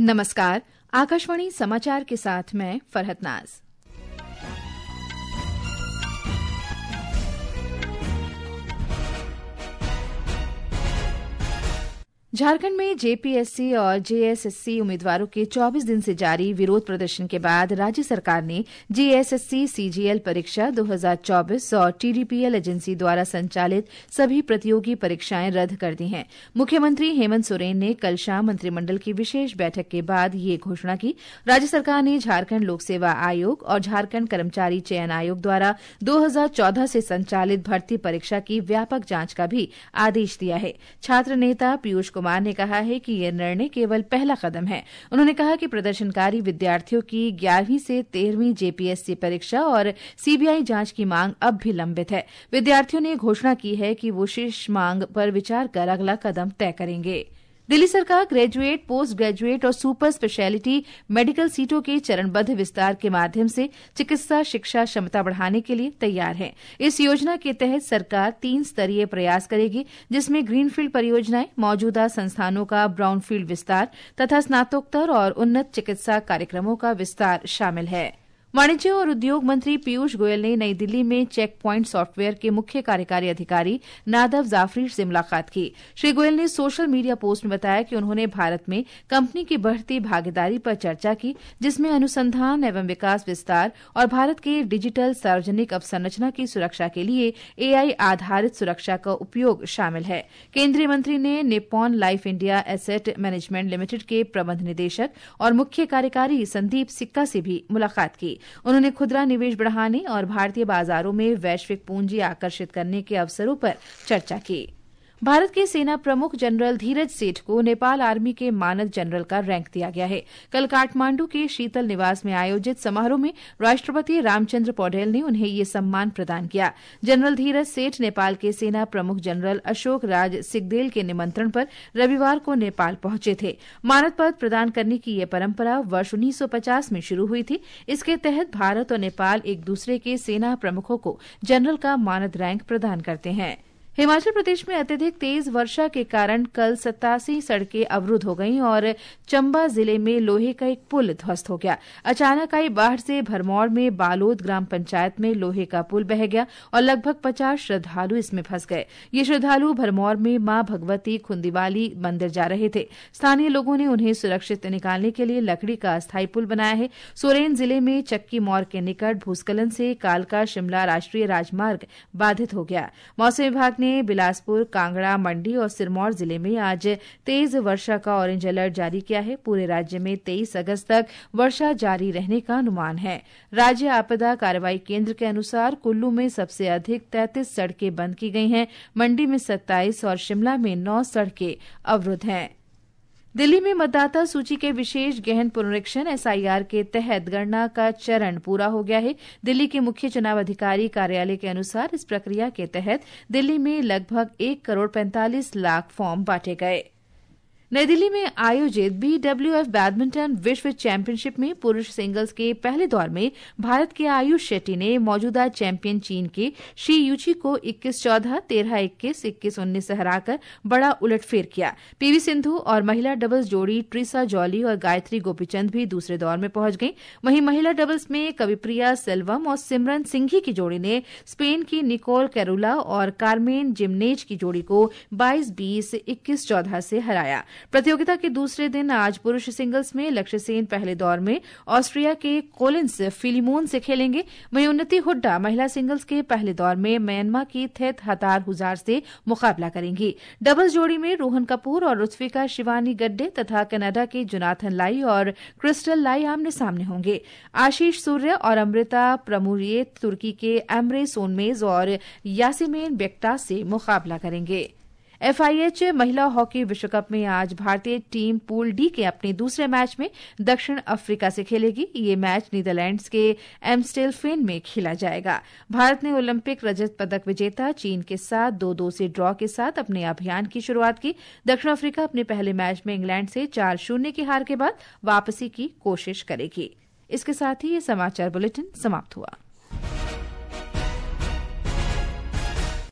नमस्कार, आकाशवाणी समाचार के साथ मैं फरहत नाज। झारखंड में जेपीएससी और जेएसएससी उम्मीदवारों के 24 दिन से जारी विरोध प्रदर्शन के बाद राज्य सरकार ने जेएसएससी सीजीएल परीक्षा 2024 और टीडीपीएल एजेंसी द्वारा संचालित सभी प्रतियोगी परीक्षाएं रद्द कर दी हैं। मुख्यमंत्री हेमंत सोरेन ने कल शाम मंत्रिमंडल की विशेष बैठक के बाद ये घोषणा की। राज्य सरकार ने झारखंड लोक सेवा आयोग और झारखंड कर्मचारी चयन आयोग द्वारा 2014 से संचालित भर्ती परीक्षा की व्यापक जांच का भी आदेश दिया है। छात्र नेता पीयूष कुमार ने कहा है कि यह निर्णय केवल पहला कदम है। उन्होंने कहा कि प्रदर्शनकारी विद्यार्थियों की 11वीं से 13वीं जेपीएससी परीक्षा और सीबीआई जांच की मांग अब भी लंबित है। विद्यार्थियों ने घोषणा की है कि वो शेष मांग पर विचार कर अगला कदम तय करेंगे। दिल्ली सरकार ग्रेजुएट, पोस्ट ग्रेजुएट और सुपर स्पेशलिटी मेडिकल सीटों के चरणबद्ध विस्तार के माध्यम से चिकित्सा शिक्षा क्षमता बढ़ाने के लिए तैयार है। इस योजना के तहत सरकार 3 स्तरीय प्रयास करेगी, जिसमें ग्रीनफील्ड परियोजनाएं, मौजूदा संस्थानों का ब्राउनफील्ड विस्तार तथा स्नातकोत्तर और उन्नत चिकित्सा कार्यक्रमों का विस्तार शामिल है। वाणिज्य और उद्योग मंत्री पीयूष गोयल ने नई दिल्ली में चेक प्वाइंट सॉफ्टवेयर के मुख्य कार्यकारी अधिकारी नादव जाफरी से मुलाकात की। श्री गोयल ने सोशल मीडिया पोस्ट में बताया कि उन्होंने भारत में कंपनी की बढ़ती भागीदारी पर चर्चा की, जिसमें अनुसंधान एवं विकास विस्तार और भारत के डिजिटल सार्वजनिक अवसंरचना की सुरक्षा के लिए एआई आधारित सुरक्षा का उपयोग शामिल है। केंद्रीय मंत्री ने Nippon Life India Asset Management Limited के प्रबंध निदेशक और मुख्य कार्यकारी संदीप सिक्का से भी मुलाकात की। उन्होंने खुदरा निवेश बढ़ाने और भारतीय बाजारों में वैश्विक पूंजी आकर्षित करने के अवसरों पर चर्चा की। भारत के सेना प्रमुख जनरल धीरज सेठ को नेपाल आर्मी के मानद जनरल का रैंक दिया गया है। कल काठमांडू के शीतल निवास में आयोजित समारोह में राष्ट्रपति रामचंद्र पौडेल ने उन्हें ये सम्मान प्रदान किया। जनरल धीरज सेठ नेपाल के सेना प्रमुख जनरल अशोक राज सिगदेल के निमंत्रण पर रविवार को नेपाल पहुंचे थे। मानद पद प्रदान करने की यह परंपरा वर्ष 1950 में शुरू हुई थी। इसके तहत भारत और नेपाल एक दूसरे के सेना प्रमुखों को जनरल का मानद रैंक प्रदान करते हैं। हिमाचल प्रदेश में अत्यधिक तेज वर्षा के कारण कल 87 सड़कें अवरुद्ध हो गईं और चंबा जिले में लोहे का एक पुल ध्वस्त हो गया। अचानक आई बाढ़ से भरमौर में बालोद ग्राम पंचायत में लोहे का पुल बह गया और लगभग 50 श्रद्धालु इसमें फंस गए। ये श्रद्धालु भरमौर में मां भगवती खुंदीवाली मंदिर जा रहे थे। स्थानीय लोगों ने उन्हें सुरक्षित निकालने के लिए लकड़ी का अस्थायी पुल बनाया है। सोरेन जिले में चक्की मोड़ के निकट भूस्खलन से कालका शिमला राष्ट्रीय राजमार्ग बाधित हो गया। मौसम विभाग ने बिलासपुर, कांगड़ा, मंडी और सिरमौर जिले में आज तेज वर्षा का ऑरेंज अलर्ट जारी किया है। पूरे राज्य में 23 अगस्त तक वर्षा जारी रहने का अनुमान है। राज्य आपदा कार्रवाई केंद्र के अनुसार कुल्लू में सबसे अधिक 33 सड़कें बंद की गई हैं, मंडी में 27 और शिमला में 9 सड़कें अवरुद्ध हैं। दिल्ली में मतदाता सूची के विशेष गहन पुनरीक्षण एसआईआर के तहत गणना का चरण पूरा हो गया है। दिल्ली के मुख्य चुनाव अधिकारी कार्यालय के अनुसार इस प्रक्रिया के तहत दिल्ली में लगभग 1,45,00,000 फॉर्म बांटे गए। नई दिल्ली में आयोजित बीडब्ल्यूएफ बैडमिंटन विश्व चैंपियनशिप में पुरुष सिंगल्स के पहले दौर में भारत के आयुष शेट्टी ने मौजूदा चैंपियन चीन के शी यूची को 21-14, 13-21, 21-19 से हराकर बड़ा उलटफेर किया। पीवी सिंधु और महिला डबल्स जोड़ी ट्रिसा जॉली और गायत्री गोपीचंद भी दूसरे दौर में पहुंच गई। वहीं महिला डबल्स में कविप्रिया सेल्वम और सिमरन सिंघी की जोड़ी ने स्पेन की निकोल कैरोला और कार्मेन जिमनेज की जोड़ी को 22-20, 21-14 से हराया। प्रतियोगिता के दूसरे दिन आज पुरुष सिंगल्स में लक्ष्य सेन पहले दौर में ऑस्ट्रिया के कोलिंस फिलिमोन से खेलेंगे। वहीं उन्नति हुड्डा महिला सिंगल्स के पहले दौर में म्यांमार की थेत हतार हुजार से मुकाबला करेंगी। डबल्स जोड़ी में रोहन कपूर और रुत्विका शिवानी गड्डे तथा कनाडा के जोनाथन लाई और क्रिस्टल लाई आमने सामने होंगे। आशीष सूर्य और अमृता प्रमुरियत तुर्की के एमरे सोनमेज और यासिमेन बेक्टास से मुकाबला करेंगे। एफआईएच महिला हॉकी विश्व कप में आज भारतीय टीम पूल डी के अपने दूसरे मैच में दक्षिण अफ्रीका से खेलेगी। ये मैच नीदरलैंड्स के एम्स्टेलफेन में खेला जाएगा। भारत ने ओलंपिक रजत पदक विजेता चीन के साथ 2-2 से ड्रॉ के साथ अपने अभियान की शुरुआत की। दक्षिण अफ्रीका अपने पहले मैच में इंग्लैंड से 4-0 की हार के बाद वापसी की कोशिश करेगी। इसके साथ ही ये समाचार बुलेटिन समाप्त हुआ।